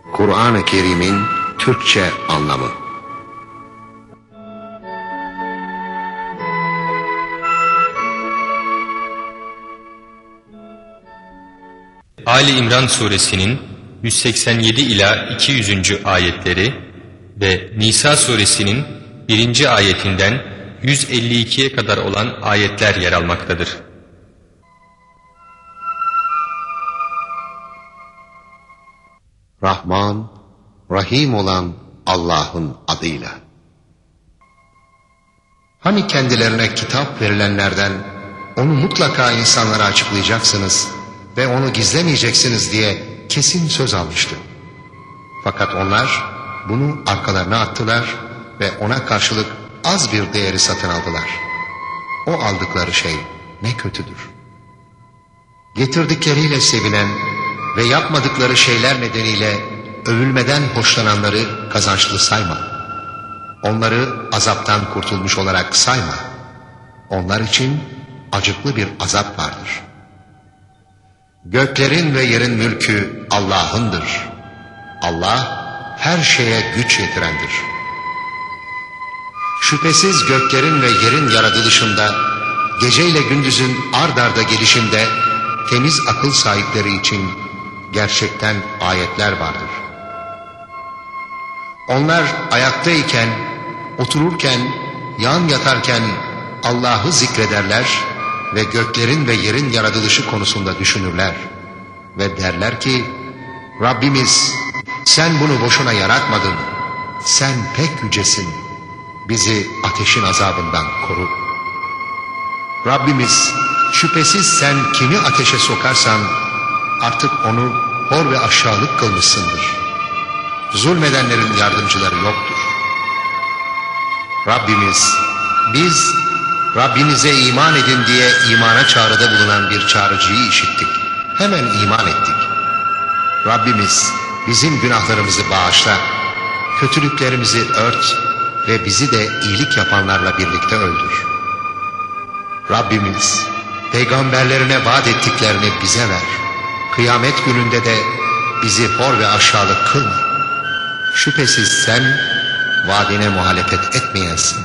Kur'an-ı Kerim'in Türkçe anlamı. Ali İmran suresinin 187 ila 200. ayetleri ve Nisa suresinin 1. ayetinden 152'ye kadar olan ayetler yer almaktadır. Rahman, Rahim olan Allah'ın adıyla. Hani kendilerine kitap verilenlerden onu mutlaka insanlara açıklayacaksınız ve onu gizlemeyeceksiniz diye kesin söz almıştı. Fakat onlar bunu arkalarına attılar ve ona karşılık az bir değeri satın aldılar. O aldıkları şey ne kötüdür. Getirdikleriyle sevinen ve yapmadıkları şeyler nedeniyle övülmeden hoşlananları kazançlı sayma. Onları azaptan kurtulmuş olarak sayma. Onlar için acıklı bir azap vardır. Göklerin ve yerin mülkü Allah'ındır. Allah her şeye güç yetirendir. Şüphesiz göklerin ve yerin yaratılışında, geceyle gündüzün ard arda gelişinde temiz akıl sahipleri için gerçekten ayetler vardır. Onlar ayaktayken, otururken, yan yatarken Allah'ı zikrederler ve göklerin ve yerin yaratılışı konusunda düşünürler. Ve derler ki, Rabbimiz sen bunu boşuna yaratmadın, sen pek yücesin, bizi ateşin azabından koru. Rabbimiz şüphesiz sen kimi ateşe sokarsan artık onu hor ve aşağılık kılmışsındır. Zulmedenlerin yardımcıları yoktur. Rabbimiz, biz Rabbinize iman edin diye imana çağrıda bulunan bir çağrıcıyı işittik. Hemen iman ettik. Rabbimiz bizim günahlarımızı bağışla, kötülüklerimizi ört ve bizi de iyilik yapanlarla birlikte öldür. Rabbimiz peygamberlerine vaat ettiklerini bize ver. Kıyamet gününde de bizi hor ve aşağılık kılma. Şüphesiz sen vaadine muhalefet etmeyensin.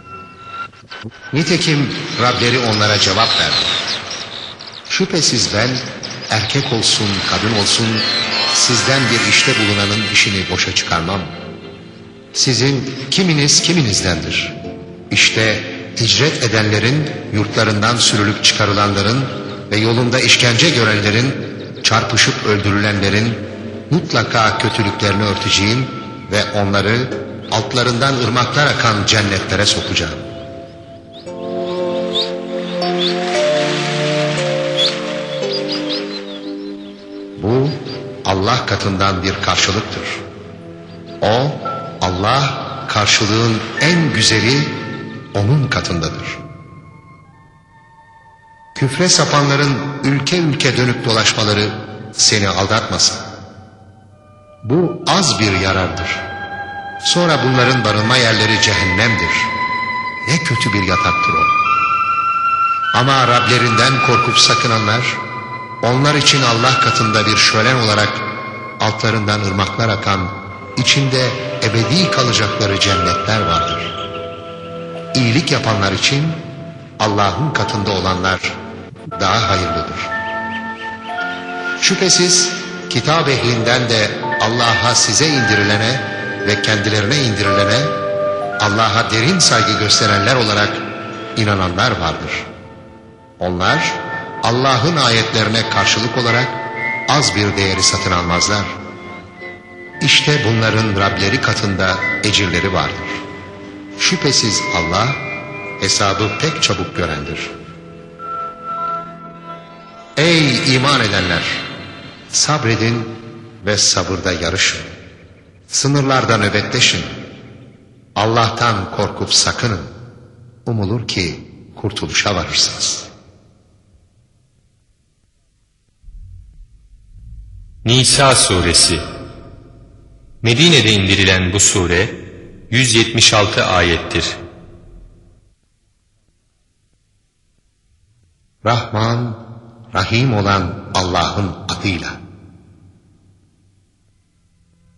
Nitekim Rableri onlara cevap verdi. Şüphesiz ben erkek olsun kadın olsun sizden bir işte bulunanın işini boşa çıkarmam. Sizin kiminiz kiminizdendir. İşte hicret edenlerin, yurtlarından sürülüp çıkarılanların ve yolunda işkence görenlerin, çarpışıp öldürülenlerin mutlaka kötülüklerini örteceğim ve onları altlarından ırmaklar akan cennetlere sokacağım. Bu Allah katından bir karşılıktır. O, Allah karşılığın en güzeli onun katındadır. Küfre sapanların ülke ülke dönüp dolaşmaları seni aldatmasın. Bu az bir yarardır. Sonra bunların barınma yerleri cehennemdir. Ne kötü bir yataktır o. Ama Rablerinden korkup sakınanlar, onlar için Allah katında bir şölen olarak altlarından ırmaklar akan, içinde ebedi kalacakları cennetler vardır. İyilik yapanlar için Allah'ın katında olanlar daha hayırlıdır. Şüphesiz kitap ehlinden de Allah'a size indirilene ve kendilerine indirilene Allah'a derin saygı gösterenler olarak inananlar vardır. Onlar Allah'ın ayetlerine karşılık olarak az bir değeri satın almazlar. İşte bunların Rableri katında ecirleri vardır. Şüphesiz Allah hesabı pek çabuk görendir. Ey iman edenler! Sabredin ve sabırda yarışın. Sınırlarda nöbetleşin. Allah'tan korkup sakının. Umulur ki kurtuluşa varırsınız. Nisa suresi. Medine'de indirilen bu sure 176 ayettir. Rahman, Rahim olan Allah'ın adıyla.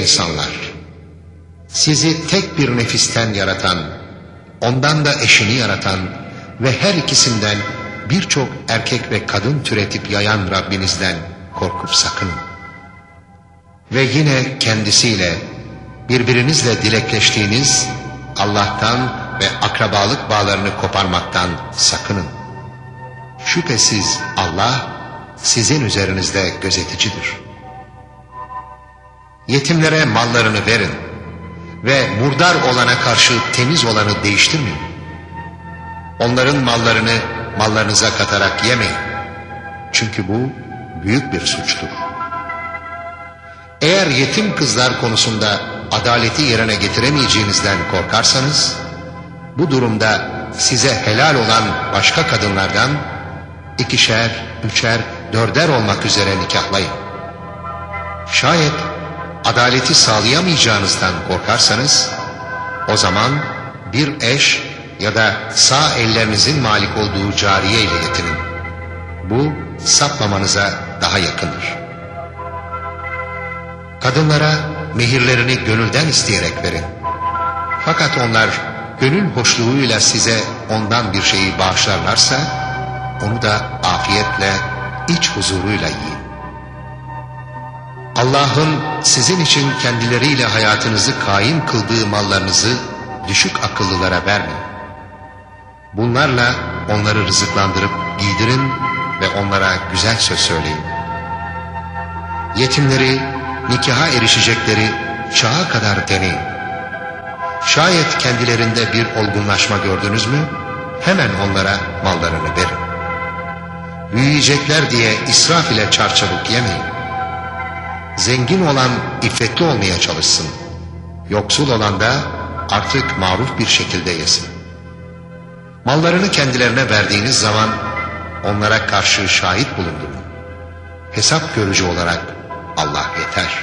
Ey insanlar! Sizi tek bir nefisten yaratan, ondan da eşini yaratan ve her ikisinden birçok erkek ve kadın türetip yayan Rabbinizden korkup sakının. Ve yine kendisiyle, birbirinizle dilekleştiğiniz Allah'tan ve akrabalık bağlarını koparmaktan sakının. Şüphesiz Allah sizin üzerinizde gözeticidir. Yetimlere mallarını verin ve murdar olana karşı temiz olanı değiştirmeyin. Onların mallarını mallarınıza katarak yemeyin. Çünkü bu büyük bir suçtur. Eğer yetim kızlar konusunda adaleti yerine getiremeyeceğinizden korkarsanız, bu durumda size helal olan başka kadınlardan 2'şer, 3'er, 4'er olmak üzere nikahlayın. Şayet adaleti sağlayamayacağınızdan korkarsanız, o zaman bir eş ya da sağ ellerinizin malik olduğu cariye ile yetinin. Bu sapmamanıza daha yakındır. Kadınlara mehirlerini gönülden isteyerek verin. Fakat onlar gönül hoşluğuyla size ondan bir şeyi bağışlarlarsa, onu da afiyetle, iç huzuruyla yiyin. Allah'ın sizin için kendileriyle hayatınızı kaim kıldığı mallarınızı düşük akıllılara vermeyin. Bunlarla onları rızıklandırıp giydirin ve onlara güzel söz söyleyin. Yetimleri, nikaha erişecekleri çağa kadar deneyin. Şayet kendilerinde bir olgunlaşma gördünüz mü, hemen onlara mallarını verin. Büyüyecekler diye israf ile çarçabuk yemeyin. Zengin olan iffetli olmaya çalışsın. Yoksul olan da artık maruf bir şekilde yesin. Mallarını kendilerine verdiğiniz zaman onlara karşı şahit bulundurun. Hesap görücü olarak Allah yeter.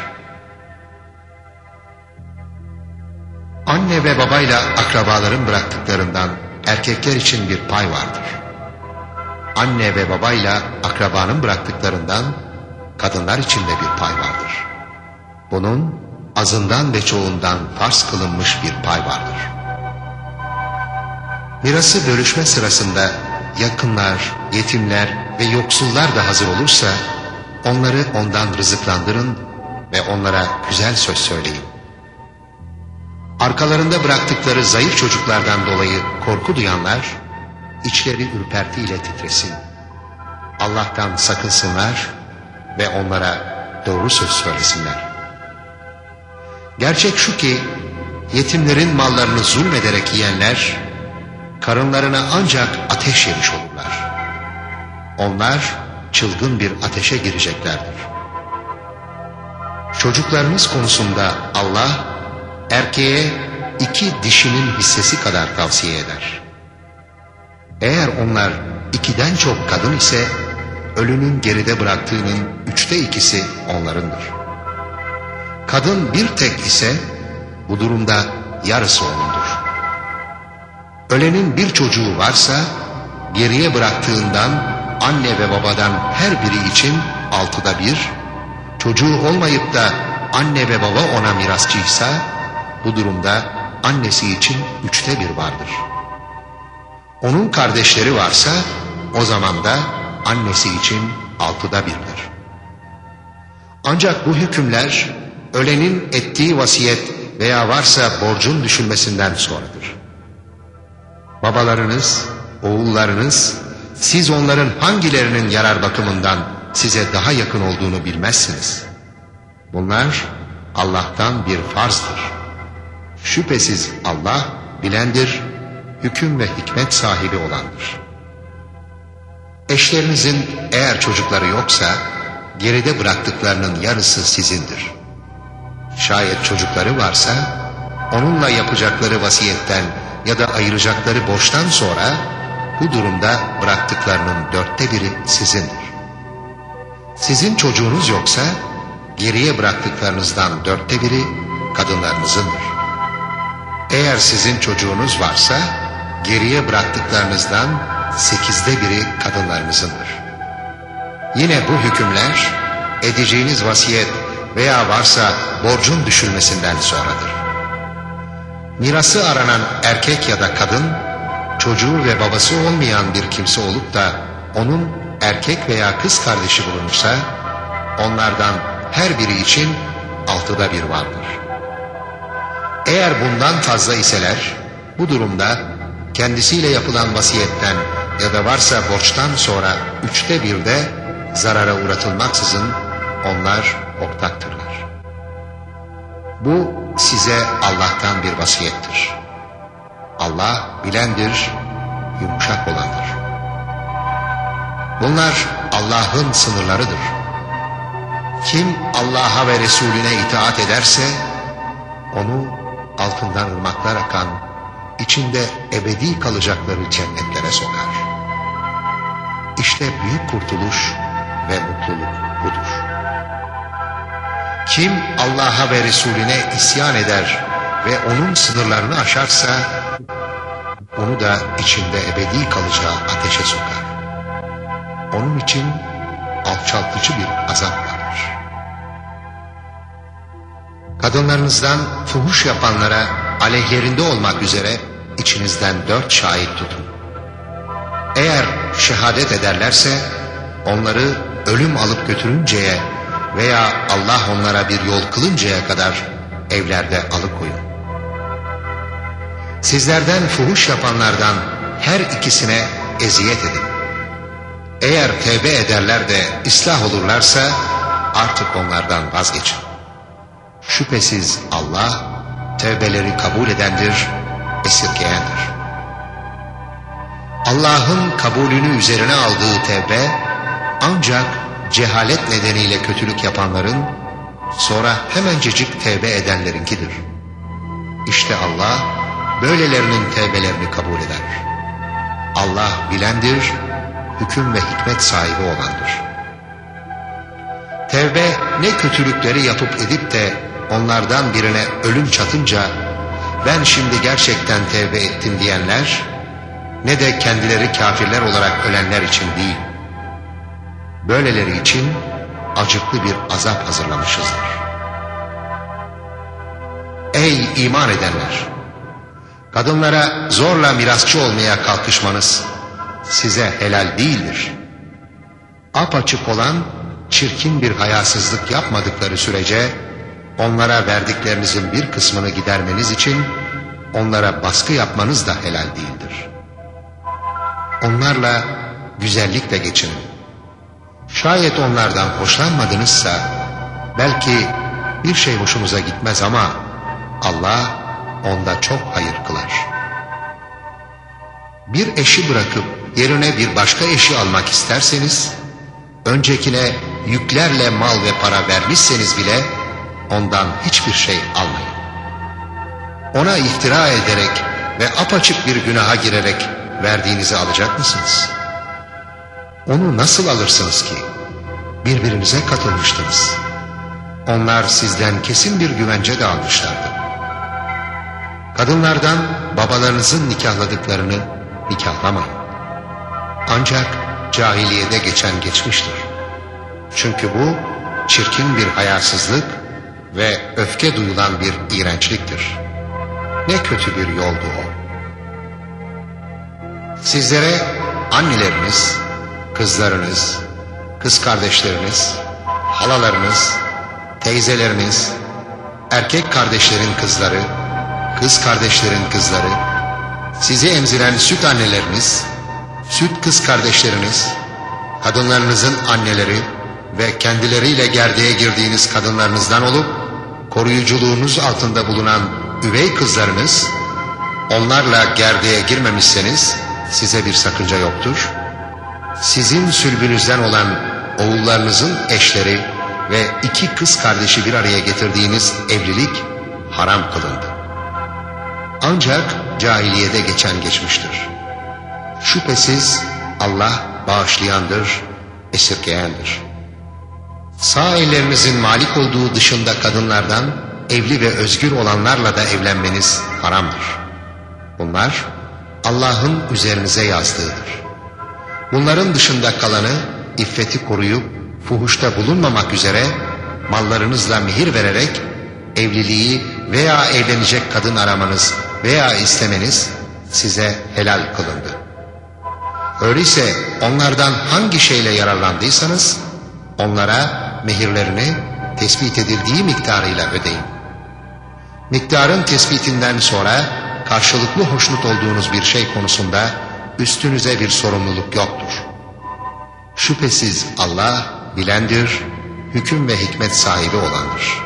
Anne ve babayla akrabaların bıraktıklarından erkekler için bir pay vardır. Anne ve babayla akrabanın bıraktıklarından kadınlar için de bir pay vardır. Bunun azından ve çoğundan farz kılınmış bir pay vardır. Mirası bölüşme sırasında yakınlar, yetimler ve yoksullar da hazır olursa, onları ondan rızıklandırın ve onlara güzel söz söyleyin. Arkalarında bıraktıkları zayıf çocuklardan dolayı korku duyanlar, içleri ürpertiyle titresin. Allah'tan sakınsınlar ve onlara doğru söz söylesinler. Gerçek şu ki, yetimlerin mallarını zulmederek yiyenler, karınlarına ancak ateş yemiş olurlar. Onlar çılgın bir ateşe gireceklerdir. Çocuklarınız konusunda Allah, erkeğe 2 dişinin hissesi kadar tavsiye eder. Eğer onlar 2'den çok kadın ise, ölünün geride bıraktığının 3'te 2'si onlarındır. Kadın bir tek ise, bu durumda yarısı onundur. Ölenin bir çocuğu varsa, geriye bıraktığından anne ve babadan her biri için 6'da 1, çocuğu olmayıp da anne ve baba ona mirasçıysa, bu durumda annesi için 3'te 1 vardır. Onun kardeşleri varsa, o zaman da annesi için 6'da 1'dir. Ancak bu hükümler, ölenin ettiği vasiyet veya varsa borcun düşülmesinden sonradır. Babalarınız, oğullarınız, siz onların hangilerinin yarar bakımından size daha yakın olduğunu bilmezsiniz. Bunlar Allah'tan bir farzdır. Şüphesiz Allah bilendir, hüküm ve hikmet sahibi olandır. Eşlerinizin eğer çocukları yoksa, geride bıraktıklarının yarısı sizindir. Şayet çocukları varsa, onunla yapacakları vasiyetten ya da ayıracakları borçtan sonra, bu durumda bıraktıklarının 4'te 1'i sizindir. Sizin çocuğunuz yoksa, geriye bıraktıklarınızdan 4'te 1'i kadınlarınızındır. Eğer sizin çocuğunuz varsa, geriye bıraktıklarınızdan 8'de 1'i kadınlarınızındır. Yine bu hükümler, edeceğiniz vasiyet veya varsa borcun düşülmesinden sonradır. Mirası aranan erkek ya da kadın, çocuğu ve babası olmayan bir kimse olup da onun erkek veya kız kardeşi bulunursa, onlardan her biri için 1/6 vardır. Eğer bundan fazla iseler, bu durumda kendisiyle yapılan vasiyetten ya da varsa borçtan sonra 1/3 zarara uğratılmaksızın onlar ortaktırlar. Bu size Allah'tan bir vasiyettir. Allah bilendir, yumuşak olandır. Bunlar Allah'ın sınırlarıdır. Kim Allah'a ve Resulüne itaat ederse, onu altından ırmaklar akan, içinde ebedi kalacakları cennetlere sokar. İşte büyük kurtuluş ve mutluluk budur. Kim Allah'a ve Resulüne isyan eder ve onun sınırlarını aşarsa, onu da içinde ebedi kalacağı ateşe sokar. Onun için alçaltıcı bir azap vardır. Kadınlarınızdan fuhuş yapanlara aleyhlerinde olmak üzere içinizden 4 şahit tutun. Eğer şehadet ederlerse onları ölüm alıp götürünceye veya Allah onlara bir yol kılıncaya kadar evlerde alıkoyun. Sizlerden fuhuş yapanlardan her ikisine eziyet edin. Eğer tevbe ederler de ıslah olurlarsa artık onlardan vazgeçin. Şüphesiz Allah tevbeleri kabul edendir, esirgeyendir. Allah'ın kabulünü üzerine aldığı tevbe ancak cehalet nedeniyle kötülük yapanların sonra hemencecik tevbe edenlerinkidir. İşte Allah böylelerinin tevbelerini kabul eder. Allah bilendir, hüküm ve hikmet sahibi olandır. Tevbe ne kötülükleri yapıp edip de onlardan birine ölüm çatınca ben şimdi gerçekten tevbe ettim diyenler, ne de kendileri kafirler olarak ölenler için değil. Böyleleri için acıklı bir azap hazırlamışızdır. Ey iman edenler! Kadınlara zorla mirasçı olmaya kalkışmanız size helal değildir. Apaçık olan çirkin bir hayasızlık yapmadıkları sürece onlara verdiklerinizin bir kısmını gidermeniz için onlara baskı yapmanız da helal değildir. Onlarla güzellikle geçinin. Şayet onlardan hoşlanmadınızsa belki bir şey hoşunuza gitmez ama Allah onda çok hayır kılar. Bir eşi bırakıp yerine bir başka eşi almak isterseniz, öncekine yüklerle mal ve para vermişseniz bile ondan hiçbir şey almayın. Ona iftira ederek ve apaçık bir günaha girerek verdiğinizi alacak mısınız? Onu nasıl alırsınız ki? Birbirinize katılmıştınız. Onlar sizden kesin bir güvence de almışlardı. Kadınlardan babalarınızın nikahladıklarını nikahlamayın. Ancak cahiliyede geçen geçmiştir. Çünkü bu çirkin bir hayasızlık ve öfke duyulan bir iğrençliktir. Ne kötü bir yoldu o. Sizlere anneleriniz, kızlarınız, kız kardeşleriniz, halalarınız, teyzeleriniz, erkek kardeşlerin kızları, kız kardeşlerin kızları, sizi emziren süt anneleriniz, süt kız kardeşleriniz, kadınlarınızın anneleri ve kendileriyle gerdeğe girdiğiniz kadınlarınızdan olup koruyuculuğunuz altında bulunan üvey kızlarınız, onlarla gerdeğe girmemişseniz size bir sakınca yoktur. Sizin sülbünüzden olan oğullarınızın eşleri ve 2 kız kardeşi bir araya getirdiğiniz evlilik haram kılındı. Ancak cahiliyede geçen geçmiştir. Şüphesiz Allah bağışlayandır, esirgeyendir. Sağ ellerinizin malik olduğu dışında kadınlardan evli ve özgür olanlarla da evlenmeniz haramdır. Bunlar Allah'ın üzerinize yazdığıdır. Bunların dışında kalanı iffeti koruyup fuhuşta bulunmamak üzere mallarınızla mihir vererek evliliği veya evlenecek kadın aramanız veya istemeniz size helal kılındı. Öyleyse onlardan hangi şeyle yararlandıysanız onlara mehirlerini tespit edildiği miktarıyla ödeyin. Miktarın tespitinden sonra karşılıklı hoşnut olduğunuz bir şey konusunda üstünüze bir sorumluluk yoktur. Şüphesiz Allah bilendir, hüküm ve hikmet sahibi olandır.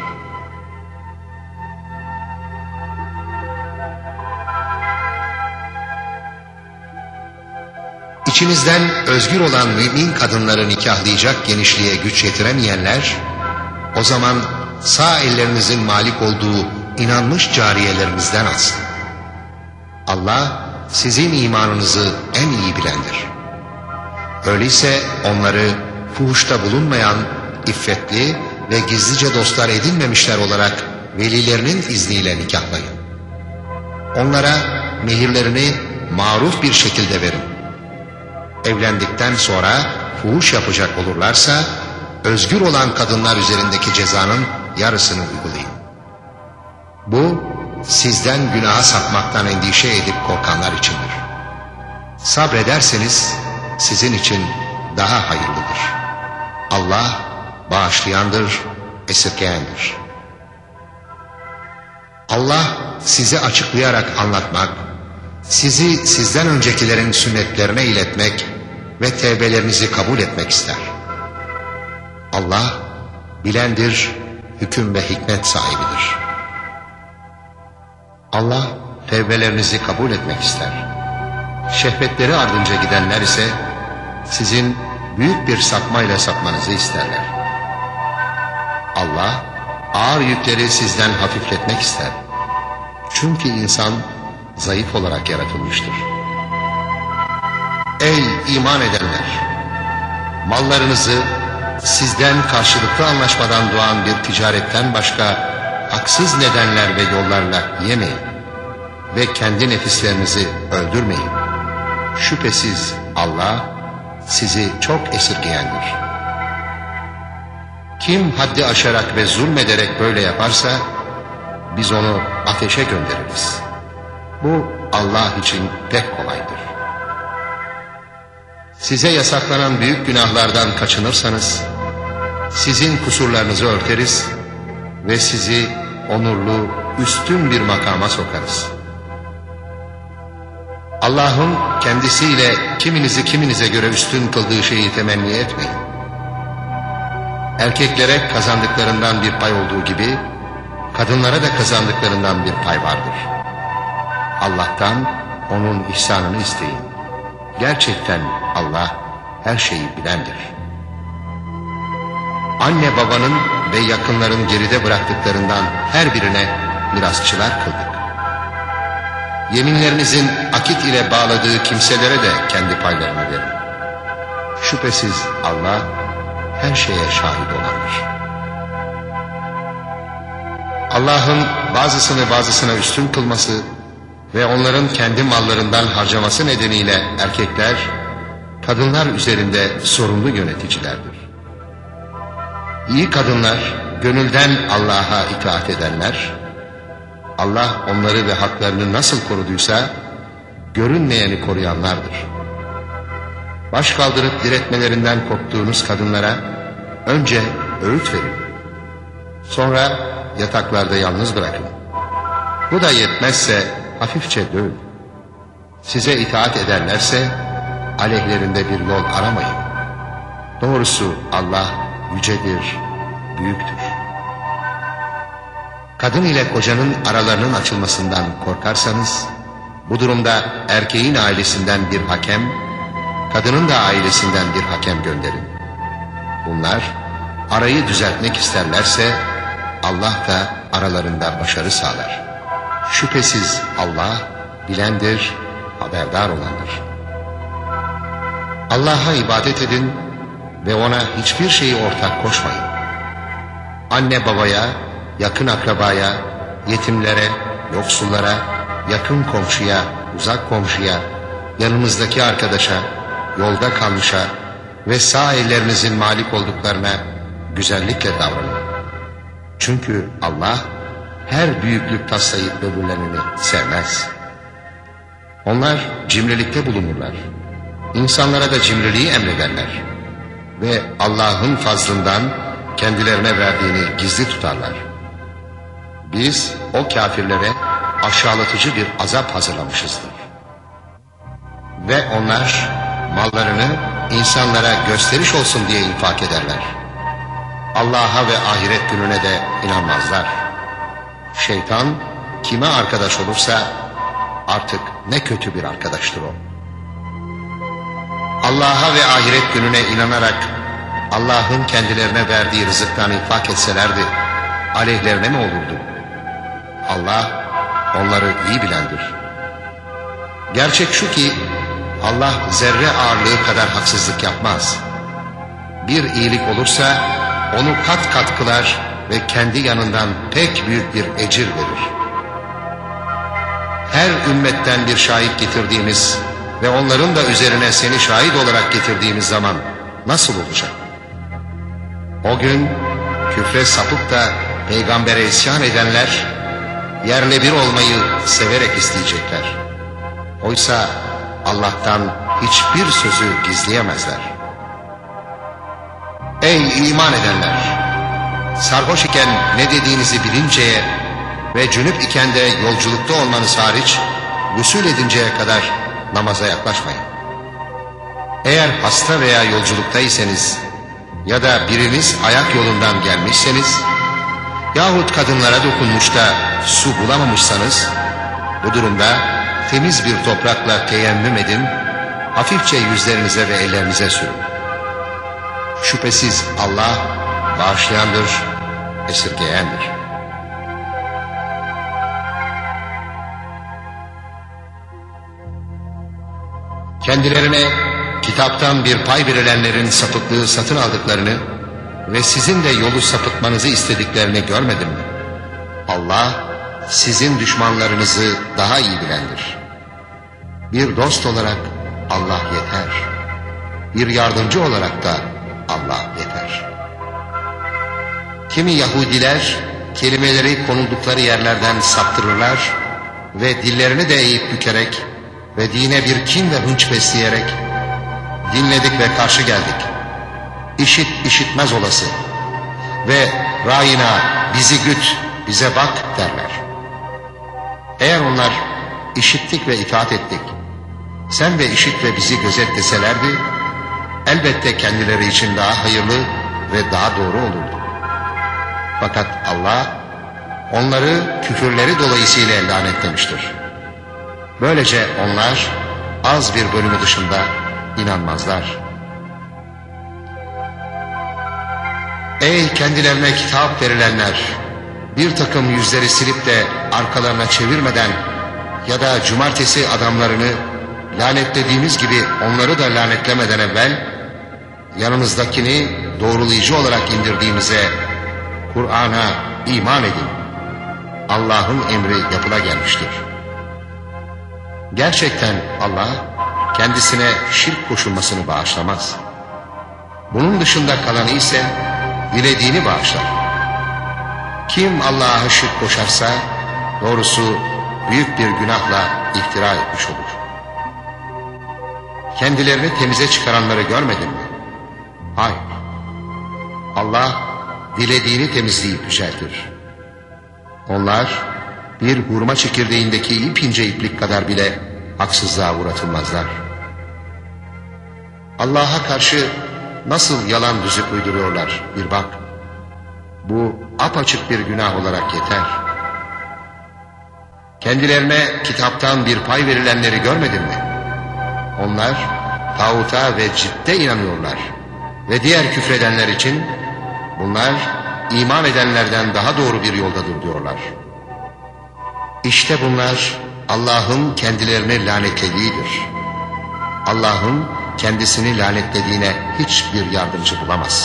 İçinizden özgür olan mümin kadınları nikahlayacak genişliğe güç yetiremeyenler, o zaman sağ ellerinizin malik olduğu inanmış cariyelerinizden alsın. Allah sizin imanınızı en iyi bilendir. Öyleyse onları fuhuşta bulunmayan, iffetli ve gizlice dostlar edinmemişler olarak velilerinin izniyle nikahlayın. Onlara mehirlerini maruf bir şekilde verin. Evlendikten sonra fuhuş yapacak olurlarsa, özgür olan kadınlar üzerindeki cezanın yarısını uygulayın. Bu, sizden günaha sapmaktan endişe edip korkanlar içindir. Sabrederseniz, sizin için daha hayırlıdır. Allah, bağışlayandır, esirgeyendir. Allah, sizi açıklayarak anlatmak, sizi sizden öncekilerin sünnetlerine iletmek ve tevbelerinizi kabul etmek ister. Allah, bilendir, hüküm ve hikmet sahibidir. Allah, tevbelerinizi kabul etmek ister. Şehvetleri ardınca gidenler ise, sizin büyük bir sapmayla sapmanızı isterler. Allah, ağır yükleri sizden hafifletmek ister. Çünkü insan, zayıf olarak yaratılmıştır. Ey iman edenler! Mallarınızı sizden karşılıklı anlaşmadan doğan bir ticaretten başka haksız nedenler ve yollarla yemeyin ve kendi nefislerinizi öldürmeyin. Şüphesiz Allah sizi çok esirgeyendir. Kim haddi aşarak ve zulmederek böyle yaparsa biz onu ateşe göndeririz. Bu Allah için pek kolaydır. Size yasaklanan büyük günahlardan kaçınırsanız, sizin kusurlarınızı örteriz ve sizi onurlu, üstün bir makama sokarız. Allah'ın kendisiyle kiminizi kiminize göre üstün kıldığı şeyi temenni etmeyin. Erkeklere kazandıklarından bir pay olduğu gibi, kadınlara da kazandıklarından bir pay vardır. Allah'tan onun ihsanını isteyin. Gerçekten Allah her şeyi bilendir. Anne babanın ve yakınların geride bıraktıklarından her birine mirasçılar kıldık. Yeminlerinizin akit ile bağladığı kimselere de kendi paylarını verin. Şüphesiz Allah her şeye şahit olandır. Allah'ın bazısını bazısına üstün kılması ve onların kendi mallarından harcaması nedeniyle erkekler, kadınlar üzerinde sorumlu yöneticilerdir. İyi kadınlar, gönülden Allah'a itaat edenler, Allah onları ve haklarını nasıl koruduysa, görünmeyeni koruyanlardır. Baş kaldırıp diretmelerinden korktuğunuz kadınlara, önce öğüt verin. Sonra yataklarda yalnız bırakın. Bu da yetmezse hafifçe dövün. Size itaat ederlerse, aleyhlerinde bir yol aramayın. Doğrusu Allah yücedir, büyüktür. Kadın ile kocanın aralarının açılmasından korkarsanız, bu durumda erkeğin ailesinden bir hakem, kadının da ailesinden bir hakem gönderin. Bunlar arayı düzeltmek isterlerse, Allah da aralarında başarı sağlar. Şüphesiz Allah bilendir, haberdar olandır. Allah'a ibadet edin ve ona hiçbir şeyi ortak koşmayın. Anne babaya, yakın akrabaya, yetimlere, yoksullara, yakın komşuya, uzak komşuya, yanınızdaki arkadaşa, yolda kalmışa ve sağ ellerinizin malik olduklarına güzellikle davranın. Çünkü Allah her büyüklük taslayıp böbürleneni sevmez. Onlar cimrilikte bulunurlar. İnsanlara da cimriliği emrederler. Ve Allah'ın fazlından kendilerine verdiğini gizli tutarlar. Biz o kafirlere aşağılatıcı bir azap hazırlamışızdır. Ve onlar mallarını insanlara gösteriş olsun diye infak ederler. Allah'a ve ahiret gününe de inanmazlar. Şeytan kime arkadaş olursa artık ne kötü bir arkadaştır o. Allah'a ve ahiret gününe inanarak Allah'ın kendilerine verdiği rızıktan infak etselerdi aleyhlerine mi olurdu? Allah onları iyi bilendir. Gerçek şu ki Allah zerre ağırlığı kadar haksızlık yapmaz. Bir iyilik olursa onu kat kat kılar ve kendi yanından pek büyük bir ecir verir. Her ümmetten bir şahit getirdiğimiz ve onların da üzerine seni şahit olarak getirdiğimiz zaman nasıl olacak? O gün küfre sapıp da peygambere isyan edenler yerle bir olmayı severek isteyecekler. Oysa Allah'tan hiçbir sözü gizleyemezler. Ey iman edenler! Sarhoş iken ne dediğinizi bilinceye ve cünüp iken de yolculukta olmanız hariç gusül edinceye kadar namaza yaklaşmayın. Eğer hasta veya yolculuktaysanız ya da biriniz ayak yolundan gelmişseniz yahut kadınlara dokunmuş da su bulamamışsanız bu durumda temiz bir toprakla teyemmüm edin, hafifçe yüzlerinize ve ellerinize sürün. Şüphesiz Allah bağışlayandır, esirgeyendir. Kendilerine kitaptan bir pay verilenlerin sapıklığı satın aldıklarını ve sizin de yolu sapıtmanızı istediklerini görmedin mi? Allah sizin düşmanlarınızı daha iyi bilendir. Bir dost olarak Allah yeter. Bir yardımcı olarak da Allah yeter. Kimi Yahudiler kelimeleri konuldukları yerlerden saptırırlar ve dillerini de eğip bükerek ve dine bir kin ve hınç besleyerek dinledik ve karşı geldik. İşit işitmez olası ve rayına bizi güt, bize bak derler. Eğer onlar işittik ve itaat ettik, sen de işit ve bizi gözet deselerdi, elbette kendileri için daha hayırlı ve daha doğru olurdu. Fakat Allah onları küfürleri dolayısıyla lanetlemiştir. Böylece onlar az bir bölümü dışında inanmazlar. Ey kendilerine kitap verilenler! Bir takım yüzleri silip de arkalarına çevirmeden ya da cumartesi adamlarını lanetlediğimiz gibi onları da lanetlemeden evvel yanınızdakini doğrulayıcı olarak indirdiğimize Kur'an'a iman edin. Allah'ın emri yapıla gelmiştir. Gerçekten Allah kendisine şirk koşulmasını bağışlamaz. Bunun dışında kalanı ise dilediğini bağışlar. Kim Allah'a şirk koşarsa doğrusu büyük bir günahla iftira etmiş olur. Kendilerini temize çıkaranları görmedin mi? Hayır. Allah dilediğini temizleyip düzeltir. Onlar bir hurma çekirdeğindeki ipince iplik kadar bile haksızlığa uğratılmazlar. Allah'a karşı nasıl yalan düzük uyduruyorlar bir bak. Bu apaçık bir günah olarak yeter. Kendilerine kitaptan bir pay verilenleri görmedin mi? Onlar tağuta ve cipte inanıyorlar. Ve diğer küfredenler için bunlar iman edenlerden daha doğru bir yoldadır diyorlar. İşte bunlar Allah'ın kendilerini lanetlediğidir. Allah'ın kendisini lanetlediğine hiçbir yardımcı bulamaz.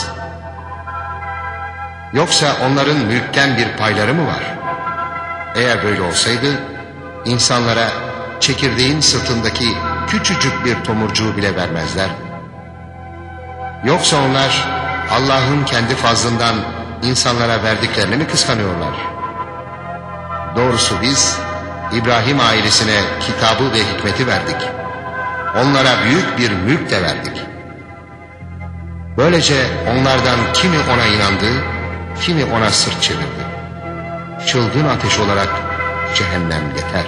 Yoksa onların mülkten bir payları mı var? Eğer böyle olsaydı insanlara çekirdeğin sırtındaki küçücük bir tomurcuğu bile vermezler. Yoksa onlar Allah'ın kendi fazlından insanlara verdiklerini mi kıskanıyorlar? Doğrusu biz İbrahim ailesine kitabı ve hikmeti verdik. Onlara büyük bir mülk de verdik. Böylece onlardan kimi ona inandı, kimi ona sırt çevirdi. Çılgın ateş olarak cehennem yeter.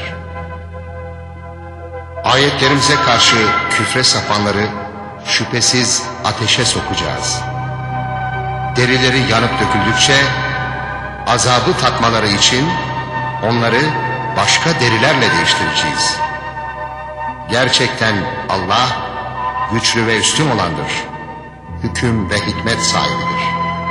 Ayetlerimize karşı küfre sapanları şüphesiz ateşe sokacağız. Derileri yanıp döküldükçe azabı tatmaları için onları başka derilerle değiştireceğiz. Gerçekten Allah güçlü ve üstün olandır. Hüküm ve hikmet sahibidir.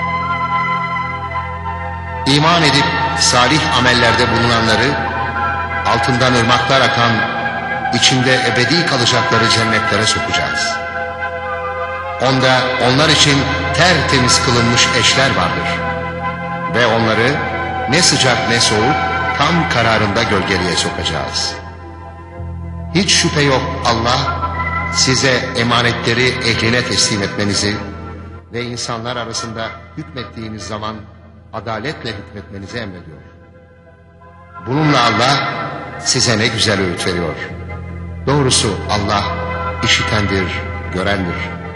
İman edip salih amellerde bulunanları altından ırmaklar akan, içinde ebedi kalacakları cennetlere sokacağız. Onda onlar için tertemiz kılınmış eşler vardır. Ve onları ne sıcak ne soğuk tam kararında gölgeliğe sokacağız. Hiç şüphe yok Allah size emanetleri ehline teslim etmenizi ve insanlar arasında hükmettiğiniz zaman adaletle hükmetmenizi emrediyor. Bununla Allah size ne güzel öğüt veriyor. Doğrusu Allah işitendir, görendir.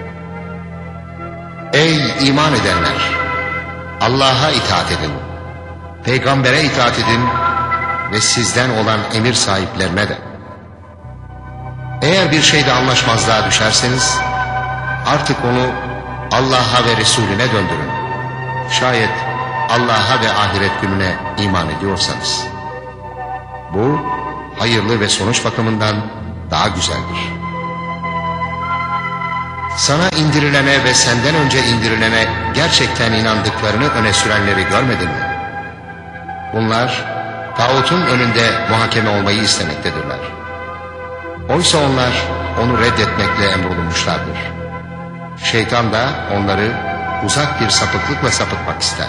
Ey iman edenler! Allah'a itaat edin, peygambere itaat edin ve sizden olan emir sahiplerine de. Eğer bir şeyde anlaşmazlığa düşerseniz artık onu Allah'a ve Resulüne döndürün. Şayet Allah'a ve ahiret gününe iman ediyorsanız. Bu hayırlı ve sonuç bakımından daha güzeldir. Sana indirilene ve senden önce indirilene gerçekten inandıklarını öne sürenleri görmedin mi? Bunlar tağutun önünde muhakeme olmayı istemektedirler. Oysa onlar onu reddetmekle emrolunmuşlardır. Şeytan da onları uzak bir sapıklıkla sapıtmak ister.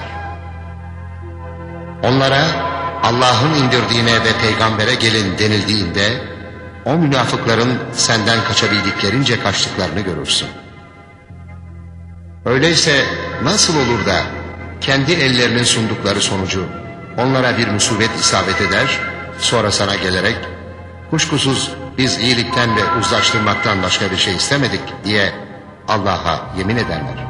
Onlara Allah'ın indirdiğine ve peygambere gelin denildiğinde o münafıkların senden kaçabildiklerince kaçtıklarını görürsün. Öyleyse nasıl olur da kendi ellerinin sundukları sonucu onlara bir musibet isabet eder, sonra sana gelerek kuşkusuz biz iyilikten ve uzlaştırmaktan başka bir şey istemedik diye Allah'a yemin ederler.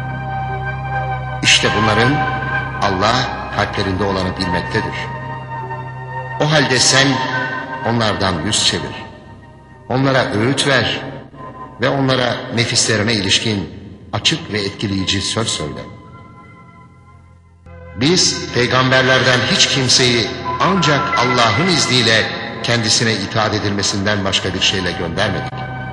İşte bunların Allah kalplerinde olanı bilmektedir. O halde sen onlardan yüz çevir. Onlara öğüt ver ve onlara nefislerine ilişkin açık ve etkileyici söz söyle. Biz peygamberlerden hiç kimseyi ancak Allah'ın izniyle kendisine itaat edilmesinden başka bir şeyle göndermedik.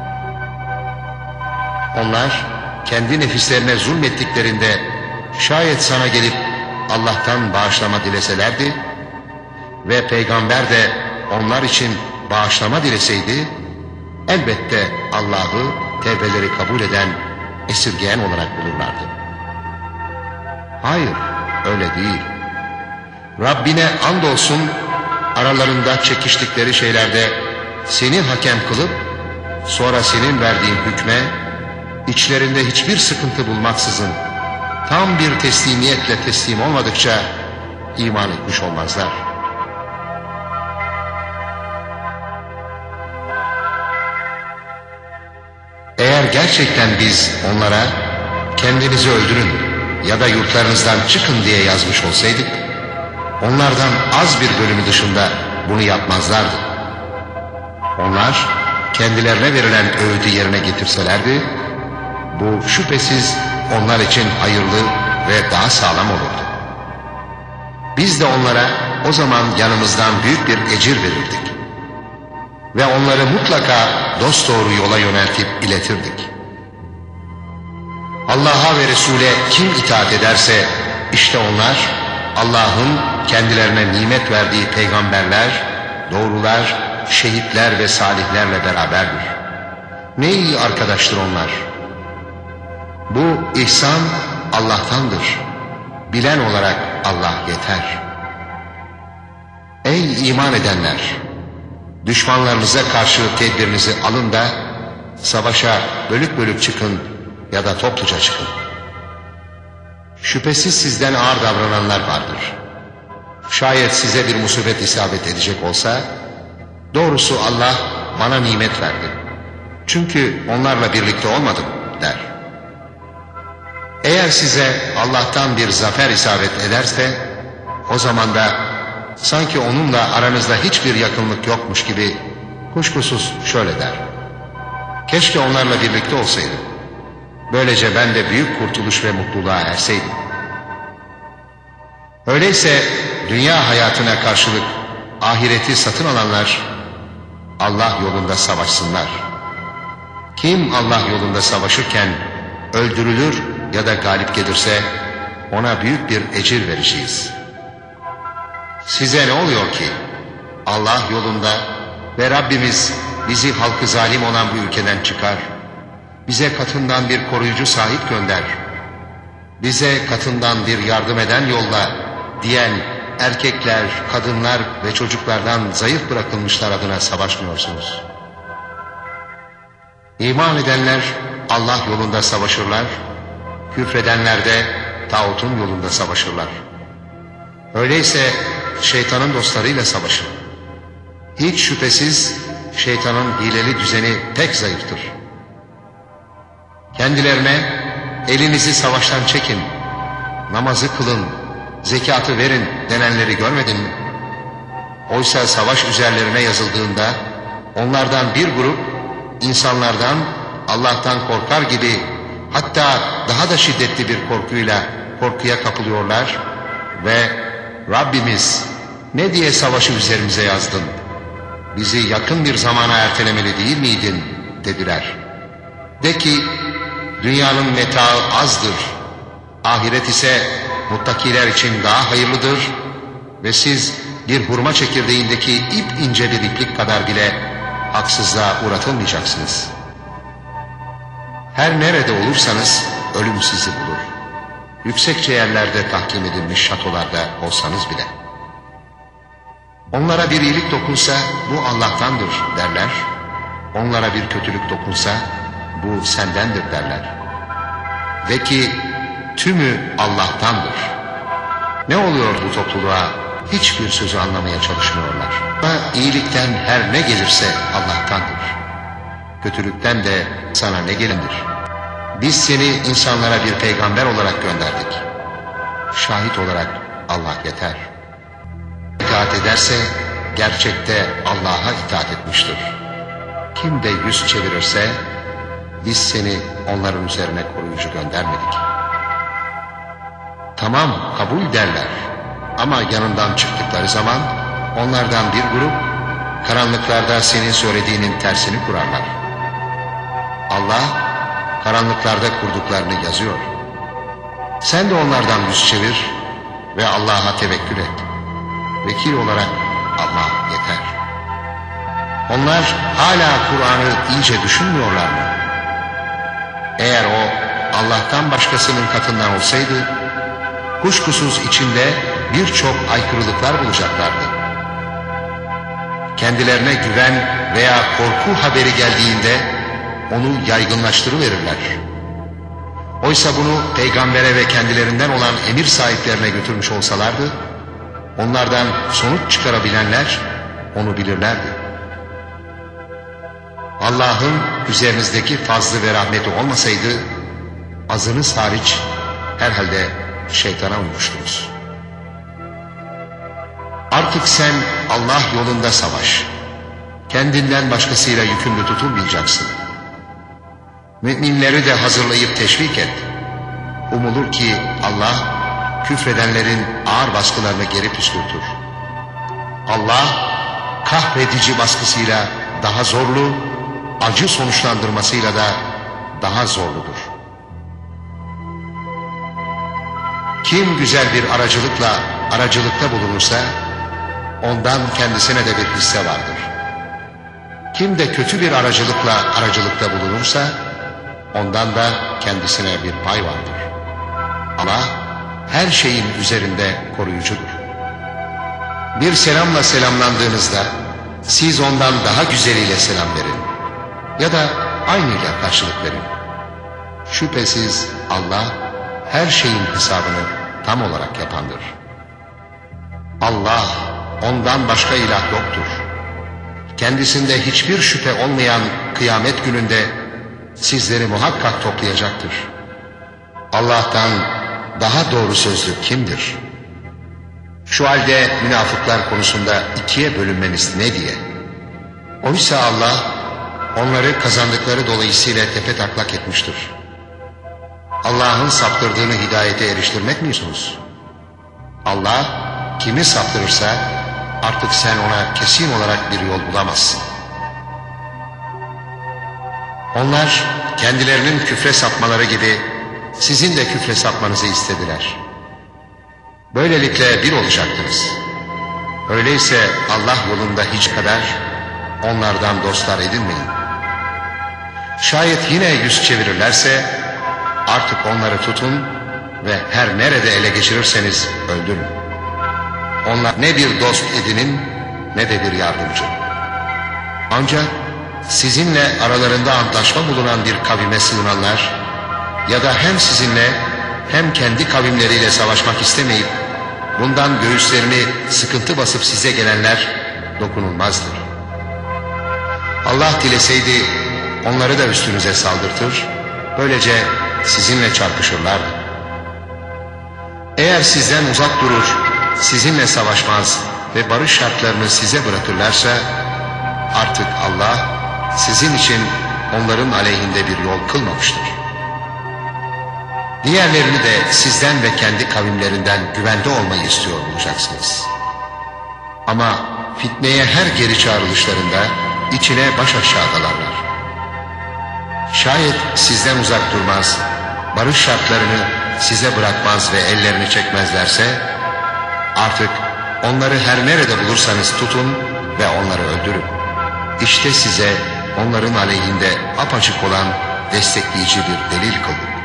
Onlar kendi nefislerine zulmettiklerinde şayet sana gelip Allah'tan bağışlama dileselerdi ve peygamber de onlar için bağışlama dileseydi, elbette Allah'ı tevbeleri kabul eden, esirgeyen olarak bulurlardı. Hayır, öyle değil. Rabbine andolsun aralarında çekiştikleri şeylerde seni hakem kılıp sonra senin verdiğin hükme içlerinde hiçbir sıkıntı bulmaksızın tam bir teslimiyetle teslim olmadıkça iman etmiş olmazlar. Eğer gerçekten biz onlara kendinizi öldürün ya da yurtlarınızdan çıkın diye yazmış olsaydık, onlardan az bir bölümü dışında bunu yapmazlardı. Onlar kendilerine verilen öğüdü yerine getirselerdi, bu şüphesiz onlar için hayırlı ve daha sağlam olurdu. Biz de onlara o zaman yanımızdan büyük bir ecir verirdik. Ve onları mutlaka dosdoğru yola yöneltip iletirdik. Allah'a ve Resul'e kim itaat ederse işte onlar Allah'ın kendilerine nimet verdiği peygamberler, doğrular, şehitler ve salihlerle beraberdir. Ne iyi arkadaştır onlar. Bu ihsan Allah'tandır. Bilen olarak Allah yeter. Ey iman edenler! Düşmanlarınıza karşı tedbirinizi alın da savaşa bölük bölük çıkın ya da topluca çıkın. Şüphesiz sizden ağır davrananlar vardır. Şayet size bir musibet isabet edecek olsa, doğrusu Allah bana nimet verdi. Çünkü onlarla birlikte olmadım der. Eğer size Allah'tan bir zafer isabet ederse, o zaman da sanki onunla aranızda hiçbir yakınlık yokmuş gibi kuşkusuz şöyle der: keşke onlarla birlikte olsaydım. Böylece ben de büyük kurtuluş ve mutluluğa erseydim. Öyleyse dünya hayatına karşılık ahireti satın alanlar Allah yolunda savaşsınlar. Kim Allah yolunda savaşırken öldürülür ya da galip gelirse ona büyük bir ecir vereceğiz. Size ne oluyor ki? Allah yolunda ve Rabbimiz bizi halkı zalim olan bu ülkeden çıkar. Bize katından bir koruyucu sahip gönder. Bize katından bir yardım eden yolla diyen erkekler, kadınlar ve çocuklardan zayıf bırakılmışlar adına savaşmıyorsunuz. İman edenler Allah yolunda savaşırlar, küfredenler de tağutun yolunda savaşırlar. Öyleyse şeytanın dostlarıyla savaşın. Hiç şüphesiz şeytanın hileli düzeni pek zayıftır. Kendilerine elinizi savaştan çekin, namazı kılın, zekatı verin denenleri görmedin mi? Oysa savaş üzerlerine yazıldığında onlardan bir grup insanlardan Allah'tan korkar gibi, hatta daha da şiddetli bir korkuya kapılıyorlar ve Rabbimiz ne diye savaşı üzerimize yazdın? Bizi yakın bir zamana ertelemeli değil miydin? Dediler. De ki, dünyanın metaı azdır, ahiret ise muttakiler için daha hayırlıdır ve siz bir hurma çekirdeğindeki ip ince bir iplik kadar bile haksızlığa uğratılmayacaksınız. Her nerede olursanız ölüm sizi bulur. Yüksekçe yerlerde tahkim edilmiş şatolarda olsanız bile. Onlara bir iyilik dokunsa bu Allah'tandır derler. Onlara bir kötülük dokunsa bu sendendir derler. De ki tümü Allah'tandır. Ne oluyor bu topluluğa? Hiçbir sözü anlamaya çalışmıyorlar. İyilikten her ne gelirse Allah'tandır. Kötülükten de sana ne gelinir? Biz seni insanlara bir peygamber olarak gönderdik. Şahit olarak Allah yeter. İtaat ederse gerçekte Allah'a itaat etmiştir. Kim de yüz çevirirse biz seni onların üzerine koruyucu göndermedik. Tamam, kabul derler. Ama yanından çıktıkları zaman onlardan bir grup karanlıklarda senin söylediğinin tersini kurarlar. Allah karanlıklarda kurduklarını yazıyor. Sen de onlardan yüz çevir ve Allah'a tevekkül et. Vekil olarak Allah yeter. Onlar hala Kur'an'ı iyice düşünmüyorlar mı? Eğer o Allah'tan başkasının katından olsaydı, kuşkusuz içinde birçok aykırılıklar bulacaklardı. Kendilerine güven veya korku haberi geldiğinde onu yaygınlaştırıverirler. Oysa bunu peygambere ve kendilerinden olan emir sahiplerine götürmüş olsalardı, onlardan sonuç çıkarabilenler onu bilirlerdi. Allah'ın üzerinizdeki fazlı ve rahmeti olmasaydı, azınız hariç herhalde şeytana uymuştunuz. Artık sen Allah yolunda savaş. Kendinden başkasıyla yükümlü tutulmayacaksın. Müminleri de hazırlayıp teşvik et. Umulur ki Allah küfredenlerin ağır baskılarını geri püskürtür. Allah kahredici baskısıyla daha zorlu, acı sonuçlandırmasıyla da daha zorludur. Kim güzel bir aracılıkta bulunursa ondan kendisine de bir hisse vardır. Kim de kötü bir aracılıkta bulunursa ondan da kendisine bir pay vardır. Allah her şeyin üzerinde koruyucudur. Bir selamla selamlandığınızda siz ondan daha güzeliyle selam verin ya da aynıyla karşılık verin. Şüphesiz Allah her şeyin hesabını tam olarak yapandır. Allah, ondan başka ilah yoktur. Kendisinde hiçbir şüphe olmayan kıyamet gününde sizleri muhakkak toplayacaktır. Allah'tan daha doğru sözlü kimdir? Şu halde münafıklar konusunda ikiye bölünmemiz ne diye? Oysa Allah onları kazandıkları dolayısıyla tepetaklak etmiştir. Allah'ın saptırdığını hidayete eriştirmek mi istiyorsunuz? Allah kimi saptırırsa artık sen ona kesin olarak bir yol bulamazsın. Onlar kendilerinin küfre sapmaları gibi sizin de küfre sapmanızı istediler. Böylelikle bir olacaktınız. Öyleyse Allah yolunda hiç kadar onlardan dostlar edinmeyin. Şayet yine yüz çevirirlerse artık onları tutun ve her nerede ele geçirirseniz öldürün. Onlar ne bir dost edinin ne de bir yardımcı. Ancak sizinle aralarında antlaşma bulunan bir kavime sığınanlar ya da hem sizinle hem kendi kavimleriyle savaşmak istemeyip bundan göğüslerini sıkıntı basıp size gelenler dokunulmazdır. Allah dileseydi onları da üstünüze saldırtır, böylece sizinle çarpışırlardı. Eğer sizden uzak durur, sizinle savaşmaz ve barış şartlarını size bırakırlarsa artık Allah sizin için onların aleyhinde bir yol kılmamıştır. Diğerlerini de sizden ve kendi kavimlerinden güvende olmayı istiyor olacaksınız. Ama fitneye her geri çağrılışlarında içine baş aşağı dalarlar. Şayet sizden uzak durmaz, barış şartlarını size bırakmaz ve ellerini çekmezlerse artık onları her nerede bulursanız tutun ve onları öldürün. İşte size onların aleyhinde apaçık olan destekleyici bir delil kıldık.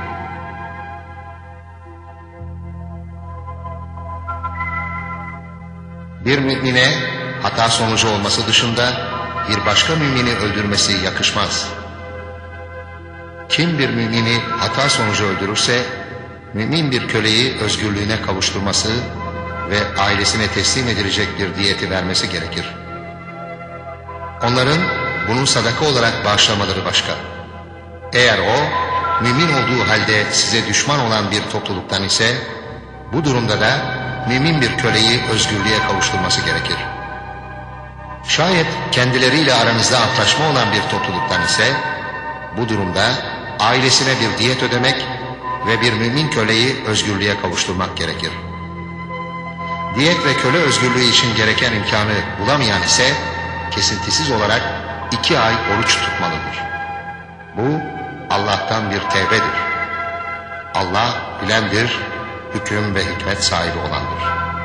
Bir mümine hata sonucu olması dışında bir başka mümini öldürmesi yakışmaz. Kim bir mümini hata sonucu öldürürse mümin bir köleyi özgürlüğüne kavuşturması ve ailesine teslim edilecek bir diyeti vermesi gerekir. Onların bunun sadaka olarak bağışlamaları başka. Eğer o mümin olduğu halde size düşman olan bir topluluktan ise bu durumda da mümin bir köleyi özgürlüğe kavuşturması gerekir. Şayet kendileriyle aranızda antlaşma olan bir topluluktan ise bu durumda ailesine bir diyet ödemek ve bir mümin köleyi özgürlüğe kavuşturmak gerekir. Diyet ve köle özgürlüğü için gereken imkanı bulamayan ise kesintisiz olarak 2 ay oruç tutmalıdır. Bu Allah'tan bir tevbedir. Allah bilendir, hüküm ve hikmet sahibi olandır.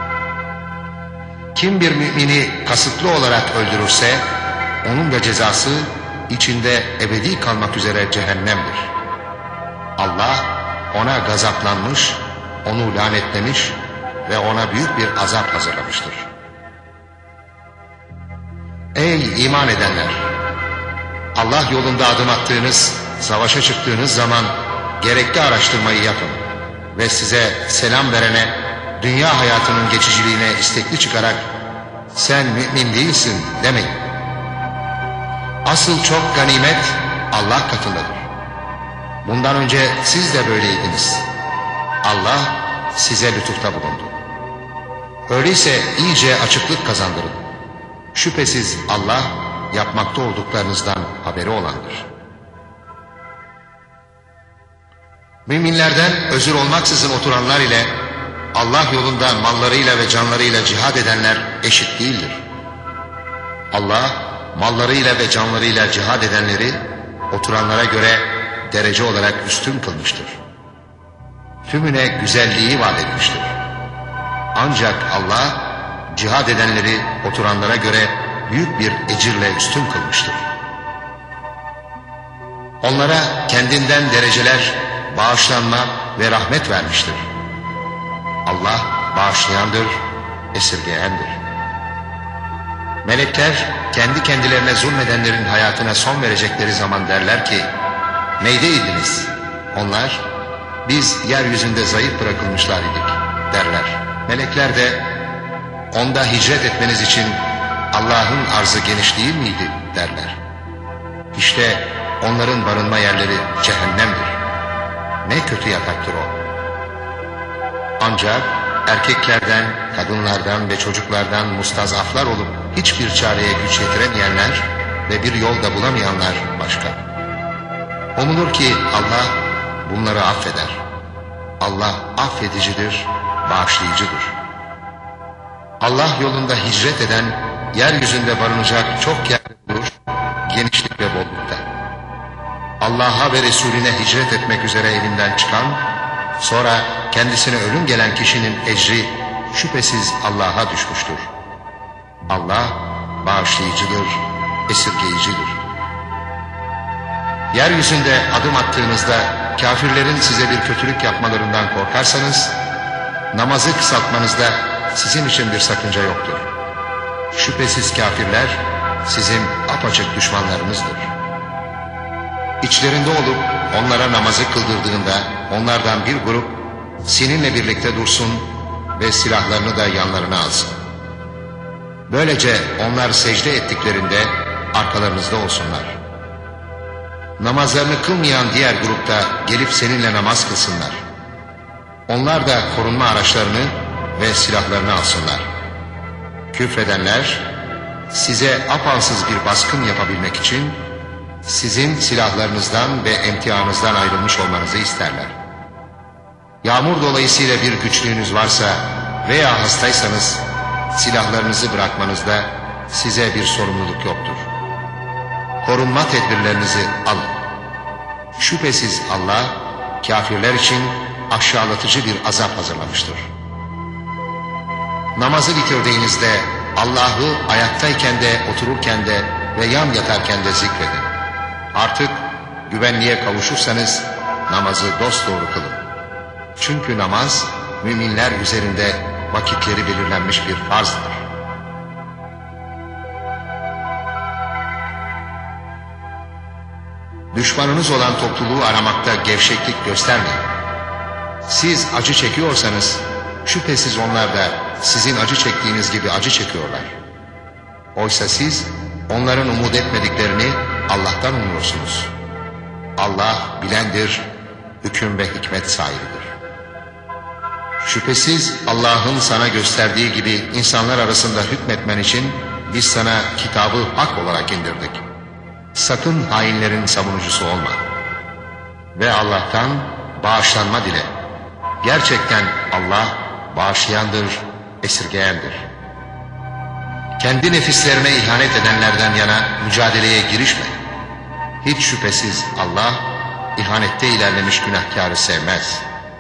Kim bir mümini kasıtlı olarak öldürürse onun da cezası içinde ebedi kalmak üzere cehennemdir. Allah ona gazaplanmış, onu lanetlemiş ve ona büyük bir azap hazırlamıştır. Ey iman edenler! Allah yolunda adım attığınız, savaşa çıktığınız zaman gerekli araştırmayı yapın ve size selam verene, dünya hayatının geçiciliğine istekli çıkarak sen mümin değilsin demeyin. Asıl çok ganimet Allah katındadır. Bundan önce siz de böyleydiniz. Allah size lütufta bulundu. Öyleyse iyice açıklık kazandırın. Şüphesiz Allah yapmakta olduklarınızdan haberi olandır. Müminlerden özür olmaksızın oturanlar ile Allah yolunda mallarıyla ve canlarıyla cihad edenler eşit değildir. Allah mallarıyla ve canlarıyla cihad edenleri oturanlara göre derece olarak üstün kılmıştır. Tümüne güzelliği vaat etmiştir. Ancak Allah cihad edenleri oturanlara göre büyük bir ecirle üstün kılmıştır. Onlara kendinden dereceler, bağışlanma ve rahmet vermiştir. Allah bağışlayandır, esirgeyendir. Melekler kendi kendilerine zulmedenlerin hayatına son verecekleri zaman derler ki, neydeydiniz? Onlar, biz yeryüzünde zayıf bırakılmışlar idik derler. Melekler de onda hicret etmeniz için Allah'ın arzı geniş değil miydi derler. İşte onların barınma yerleri cehennemdir. Ne kötü yataktır o. Ancak erkeklerden, kadınlardan ve çocuklardan mustazaflar olup hiçbir çareye güç yetiremeyenler ve bir yol da bulamayanlar başka. Umulur ki Allah bunları affeder. Allah affedicidir, bağışlayıcıdır. Allah yolunda hicret eden, yeryüzünde barınacak çok yer bulur, genişlik ve bollukta. Allah'a ve Resulüne hicret etmek üzere evinden çıkan, sonra kendisine ölüm gelen kişinin ecri şüphesiz Allah'a düşmüştür. Allah bağışlayıcıdır, esirgeyicidir. Yeryüzünde adım attığınızda kafirlerin size bir kötülük yapmalarından korkarsanız, namazı kısaltmanızda sizin için bir sakınca yoktur. Şüphesiz kafirler sizin apaçık düşmanlarınızdır. İçlerinde olup onlara namazı kıldırdığında onlardan bir grup seninle birlikte dursun ve silahlarını da yanlarına alsın. Böylece onlar secde ettiklerinde arkalarınızda olsunlar. Namazlarını kılmayan diğer grupta gelip seninle namaz kılsınlar. Onlar da korunma araçlarını ve silahlarını alsınlar. Küfredenler size apansız bir baskın yapabilmek için sizin silahlarınızdan ve emtianınızdan ayrılmış olmanızı isterler. Yağmur dolayısıyla bir güçlüğünüz varsa veya hastaysanız silahlarınızı bırakmanızda size bir sorumluluk yoktur. Korunma tedbirlerinizi alın. Şüphesiz Allah kafirler için aşağılatıcı bir azap hazırlamıştır. Namazı bitirdiğinizde Allah'ı ayaktayken de otururken de ve yan yatarken de zikredin. Artık güvenliğe kavuşursanız namazı dosdoğru kılın. Çünkü namaz müminler üzerinde vakitleri belirlenmiş bir farzdır. Düşmanınız olan topluluğu aramakta gevşeklik göstermeyin. Siz acı çekiyorsanız şüphesiz onlar da sizin acı çektiğiniz gibi acı çekiyorlar. Oysa siz onların umut etmediklerini Allah'tan umuyorsunuz. Allah bilendir, hüküm ve hikmet sahibidir. Şüphesiz Allah'ın sana gösterdiği gibi insanlar arasında hükmetmen için biz sana kitabı hak olarak indirdik. Sakın hainlerin savunucusu olma. Ve Allah'tan bağışlanma dile. Gerçekten Allah bağışlayandır, esirgeyendir. Kendi nefislerine ihanet edenlerden yana mücadeleye girişme. Hiç şüphesiz Allah ihanette ilerlemiş günahkarı sevmez.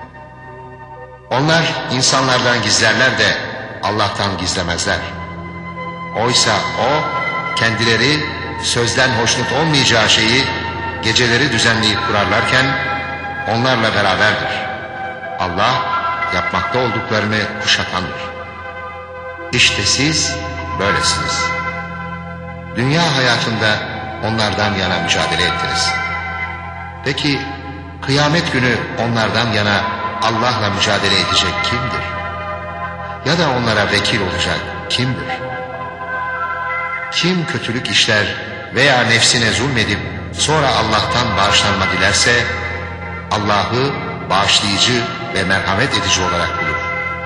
Onlar insanlardan gizlerler de Allah'tan gizlemezler. Oysa O kendileri sözden hoşnut olmayacağı şeyi geceleri düzenleyip kurarlarken onlarla beraberdir. Allah yapmakta olduklarını kuşatandır. İşte siz böylesiniz. Dünya hayatında onlardan yana mücadele ettiniz. Peki kıyamet günü onlardan yana Allah'la mücadele edecek kimdir? Ya da onlara vekil olacak kimdir? Kim kötülük işler veya nefsine zulmedip sonra Allah'tan bağışlanma dilerse Allah'ı bağışlayıcı ve merhamet edici olarak bulur.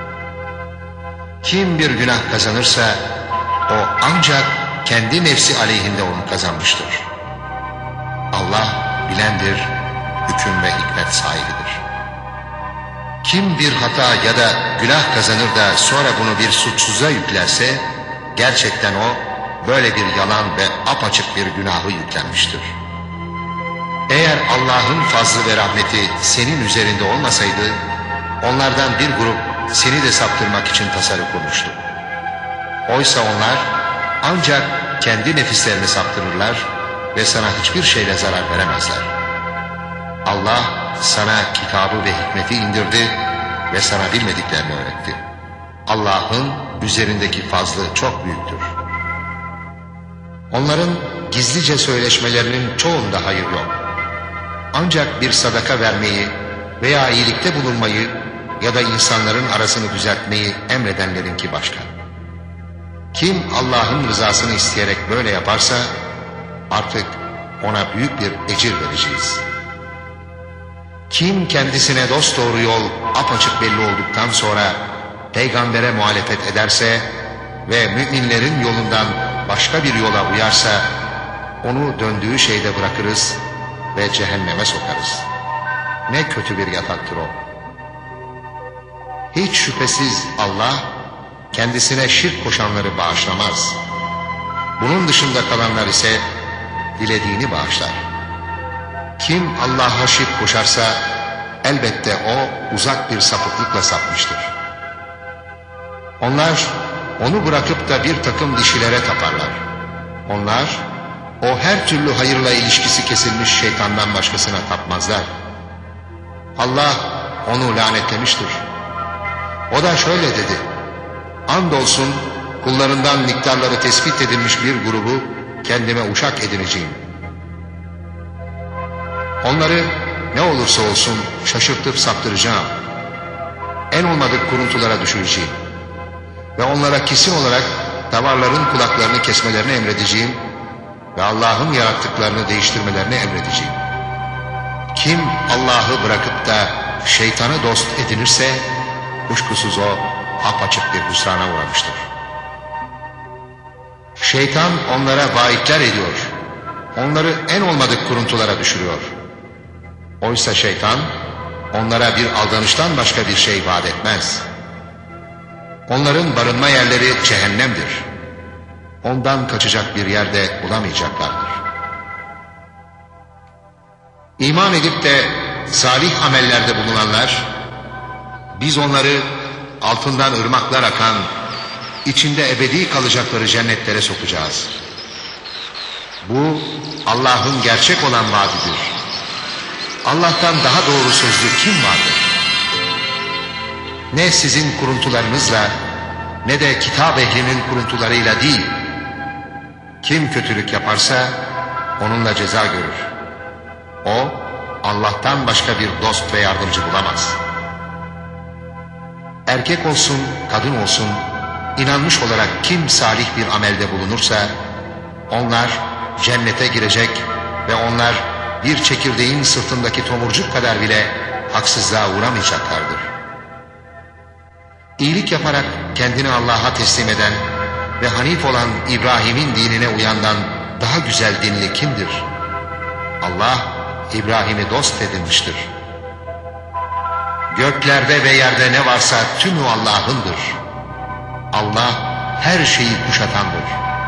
Kim bir günah kazanırsa o ancak kendi nefsi aleyhinde onu kazanmıştır. Allah bilendir, hüküm ve hikmet sahibidir. Kim bir hata ya da günah kazanır da sonra bunu bir suçsuza yüklerse gerçekten o böyle bir yalan ve apaçık bir günahı yüklenmiştir. Eğer Allah'ın fazlı ve rahmeti senin üzerinde olmasaydı onlardan bir grup seni de saptırmak için tasarruf kurmuştu. Oysa onlar ancak kendi nefislerini saptırırlar ve sana hiçbir şeyle zarar veremezler. Allah sana kitabı ve hikmeti indirdi ve sana bilmediklerini öğretti. Allah'ın üzerindeki fazlı çok büyüktür. Onların gizlice söyleşmelerinin çoğunda hayır yok. Ancak bir sadaka vermeyi veya iyilikte bulunmayı ya da insanların arasını düzeltmeyi emredenlerinki başka. Kim Allah'ın rızasını isteyerek böyle yaparsa artık ona büyük bir ecir vereceğiz. Kim kendisine dosdoğru yol apaçık belli olduktan sonra peygambere muhalefet ederse ve müminlerin yolundan başka bir yola uyarsa onu döndüğü şeyde bırakırız ve cehenneme sokarız. Ne kötü bir yataktır o. Hiç şüphesiz Allah kendisine şirk koşanları bağışlamaz. Bunun dışında kalanlar ise dilediğini bağışlar. Kim Allah'a şirk koşarsa elbette o uzak bir sapıklıkla sapmıştır. Onlar onu bırakıp da bir takım dişilere taparlar. Onlar o her türlü hayırla ilişkisi kesilmiş şeytandan başkasına tapmazlar. Allah onu lanetlemiştir. O da şöyle dedi: andolsun kullarından miktarları tespit edilmiş bir grubu kendime uşak edineceğim. Onları ne olursa olsun şaşırtıp saptıracağım. En olmadık kuruntulara düşüreceğim. Ve onlara kesin olarak davarların kulaklarını kesmelerini emredeceğim ve Allah'ın yarattıklarını değiştirmelerini emredeceğim. Kim Allah'ı bırakıp da şeytanı dost edinirse kuşkusuz o apaçık bir hüsrana uğramıştır. Şeytan onlara vaatler ediyor. Onları en olmadık kuruntulara düşürüyor. Oysa şeytan onlara bir aldanıştan başka bir şey vaat etmez. Onların barınma yerleri cehennemdir. Ondan kaçacak bir yerde bulamayacaklardır. İman edip de salih amellerde bulunanlar, biz onları altından ırmaklar akan, içinde ebedi kalacakları cennetlere sokacağız. Bu Allah'ın gerçek olan vaadidir. Allah'tan daha doğru sözlü kim vardır? Ne sizin kuruntularınızla ne de kitap ehlinin kuruntularıyla değil. Kim kötülük yaparsa onunla ceza görür. O Allah'tan başka bir dost ve yardımcı bulamaz. Erkek olsun, kadın olsun, inanmış olarak kim salih bir amelde bulunursa onlar cennete girecek ve onlar bir çekirdeğin sırtındaki tomurcuk kadar bile haksızlığa uğramayacaklardır. İyilik yaparak kendini Allah'a teslim eden ve Hanif olan İbrahim'in dinine uyandan daha güzel dinli kimdir? Allah İbrahim'i dost edinmiştir. Göklerde ve yerde ne varsa tümü Allah'ındır. Allah her şeyi kuşatandır.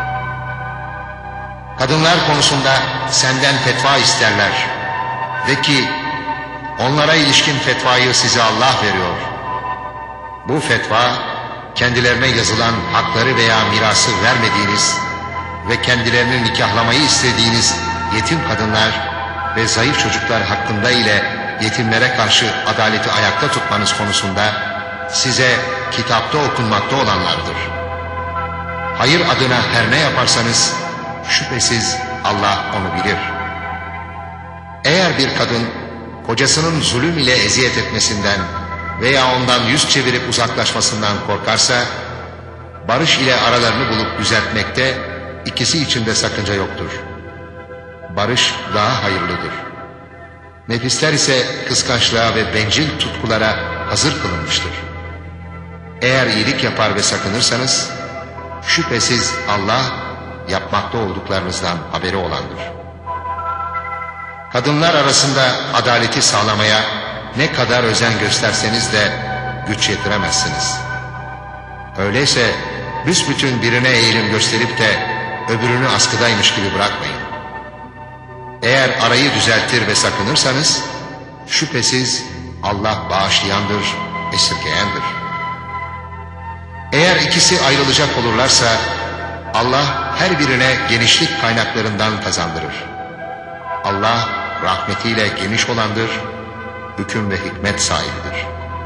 Kadınlar konusunda senden fetva isterler. De ki onlara ilişkin fetvayı size Allah veriyor. Bu fetva kendilerine yazılan hakları veya mirası vermediğiniz ve kendilerini nikahlamayı istediğiniz yetim kadınlar ve zayıf çocuklar hakkında ile yetimlere karşı adaleti ayakta tutmanız konusunda size kitapta okunmakta olanlardır. Hayır adına her ne yaparsanız şüphesiz Allah onu bilir. Eğer bir kadın kocasının zulüm ile eziyet etmesinden veya ondan yüz çevirip uzaklaşmasından korkarsa barış ile aralarını bulup düzeltmekte ikisi için de sakınca yoktur. Barış daha hayırlıdır. Nefisler ise kıskançlığa ve bencil tutkulara hazır kılınmıştır. Eğer iyilik yapar ve sakınırsanız şüphesiz Allah yapmakta olduklarınızdan haberi olandır. Kadınlar arasında adaleti sağlamaya ne kadar özen gösterseniz de güç yetiremezsiniz. Öyleyse büsbütün birine eğilim gösterip de öbürünü askıdaymış gibi bırakmayın. Eğer arayı düzeltir ve sakınırsanız şüphesiz Allah bağışlayandır, esirgeyendir. Eğer ikisi ayrılacak olurlarsa Allah her birine genişlik kaynaklarından kazandırır. Allah rahmetiyle geniş olandır, hüküm ve hikmet sahibidir.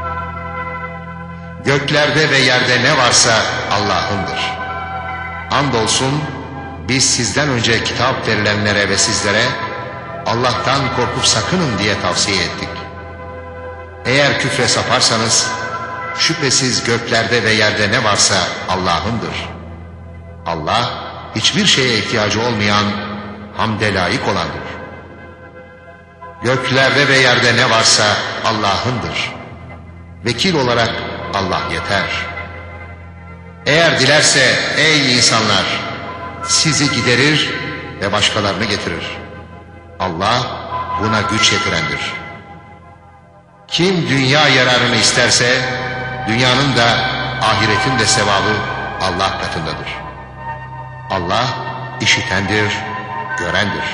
Göklerde ve yerde ne varsa Allah'ındır. Andolsun biz sizden önce kitap verilenlere ve sizlere Allah'tan korkup sakının diye tavsiye ettik. Eğer küfre saparsanız, şüphesiz göklerde ve yerde ne varsa Allah'ındır. Allah, hiçbir şeye ihtiyacı olmayan, hamde layık olandır. Göklerde ve yerde ne varsa Allah'ındır. Vekil olarak Allah yeter. Eğer dilerse ey insanlar, sizi giderir ve başkalarını getirir. Allah buna güç yetirendir. Kim dünya yararını isterse, dünyanın da ahiretin de sevabı Allah katındadır. Allah işitendir, görendir.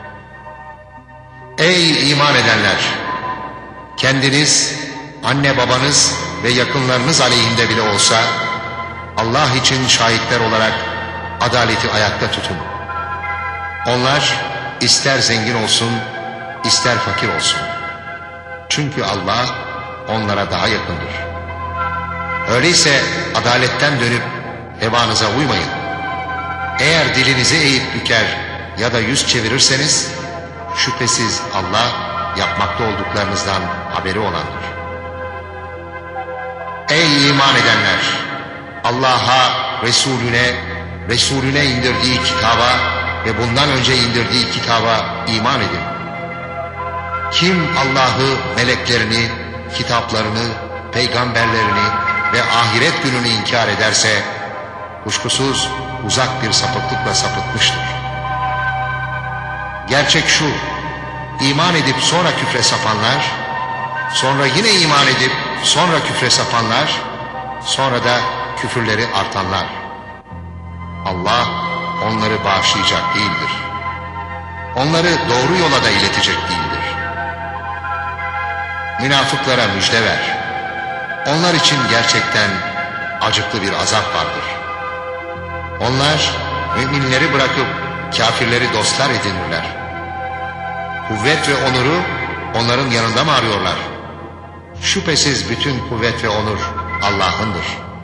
Ey iman edenler! Kendiniz, anne babanız ve yakınlarınız aleyhinde bile olsa, Allah için şahitler olarak adaleti ayakta tutun. Onlar ister zengin olsun, ister fakir olsun. Çünkü Allah onlara daha yakındır. Öyleyse adaletten dönüp hevanıza uymayın. Eğer dilinizi eğip büker ya da yüz çevirirseniz, şüphesiz Allah yapmakta olduklarınızdan haberi olandır. Ey iman edenler! Allah'a, Resulüne indirdiği kitaba ve bundan önce indirdiği kitaba iman edin. Kim Allah'ı, meleklerini, kitaplarını, peygamberlerini ve ahiret gününü inkar ederse, kuşkusuz uzak bir sapıklıkla sapıtmıştır. Gerçek şu, iman edip sonra küfre sapanlar, sonra yine iman edip sonra küfre sapanlar, sonra da küfürleri artanlar. Allah onları bağışlayacak değildir. Onları doğru yola da iletecek değildir. Münafıklara müjde ver. Onlar için gerçekten acıklı bir azap vardır. Onlar müminleri bırakıp kafirleri dostlar edinirler. Kuvvet ve onuru onların yanında mı arıyorlar? Şüphesiz bütün kuvvet ve onur Allah'ındır.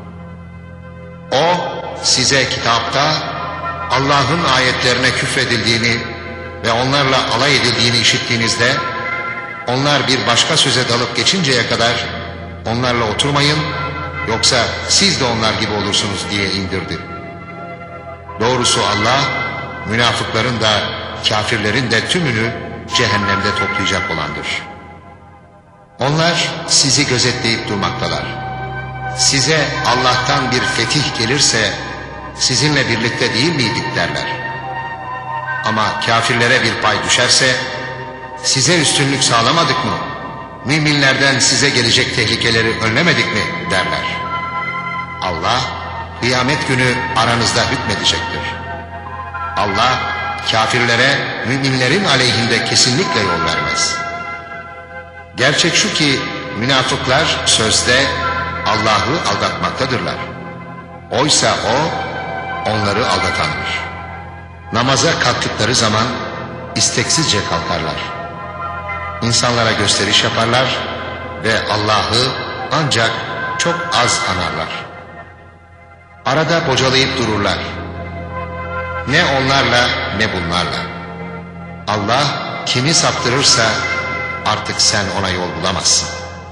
O size kitapta Allah'ın ayetlerine küfredildiğini ve onlarla alay edildiğini işittiğinizde, onlar bir başka söze dalıp geçinceye kadar onlarla oturmayın, yoksa siz de onlar gibi olursunuz diye indirdi. Doğrusu Allah, münafıkların da kafirlerin de tümünü cehennemde toplayacak olandır. Onlar sizi gözetleyip durmaktalar. Size Allah'tan bir fetih gelirse sizinle birlikte değil miydik derler. Ama kafirlere bir pay düşerse, size üstünlük sağlamadık mı? Müminlerden size gelecek tehlikeleri önlemedik mi derler. Allah kıyamet günü aranızda hükmedecektir. Allah kafirlere müminlerin aleyhinde kesinlikle yol vermez. Gerçek şu ki münafıklar sözde Allah'ı aldatmaktadırlar. Oysa O onları aldatandır. Namaza kalktıkları zaman isteksizce kalkarlar. İnsanlara gösteriş yaparlar ve Allah'ı ancak çok az anarlar. Arada bocalayıp dururlar. Ne onlarla ne bunlarla. Allah kimi saptırırsa artık sen ona yol bulamazsın.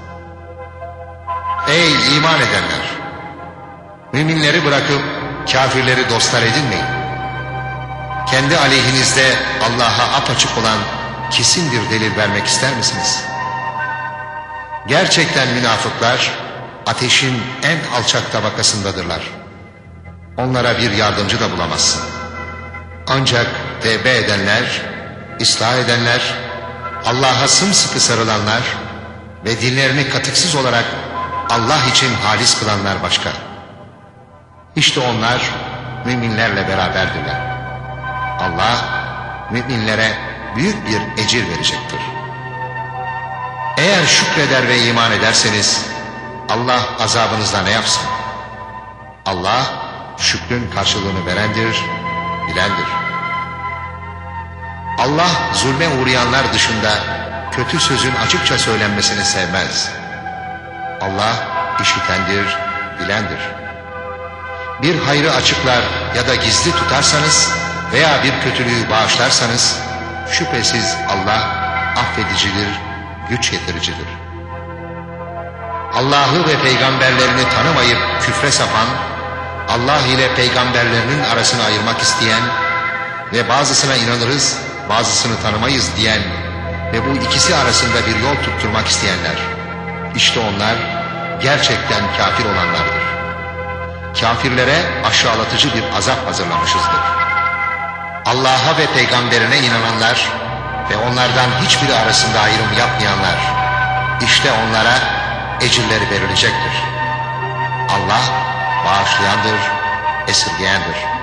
Ey iman edenler! Müminleri bırakıp kafirleri dostlar edinmeyin. Kendi aleyhinizde Allah'a apaçık olan kesin bir delil vermek ister misiniz? Gerçekten münafıklar ateşin en alçak tabakasındadırlar. Onlara bir yardımcı da bulamazsın. Ancak tevbe edenler, ıslah edenler, Allah'a sımsıkı sarılanlar ve dinlerini katıksız olarak Allah için halis kılanlar başka. İşte onlar müminlerle beraberdirler. Allah müminlere büyük bir ecir verecektir. Eğer şükreder ve iman ederseniz Allah azabınızda ne yapsın? Allah şükrün karşılığını verendir, bilendir. Allah zulme uğrayanlar dışında kötü sözün açıkça söylenmesini sevmez. Allah işitendir, bilendir. Bir hayrı açıklar ya da gizli tutarsanız veya bir kötülüğü bağışlarsanız şüphesiz Allah affedicidir, güç yetiricidir. Allah'ı ve peygamberlerini tanımayıp küfre sapan, Allah ile peygamberlerinin arasını ayırmak isteyen ve bazısına inanırız, bazısını tanımayız diyen ve bu ikisi arasında bir yol tutturmak isteyenler, işte onlar gerçekten kafir olanlardır. Kafirlere aşağılatıcı bir azap hazırlamışızdır. Allah'a ve peygamberine inananlar ve onlardan hiçbiri arasında ayrım yapmayanlar, işte onlara ecirleri verilecektir. Allah bağışlayandır, esirgeyendir.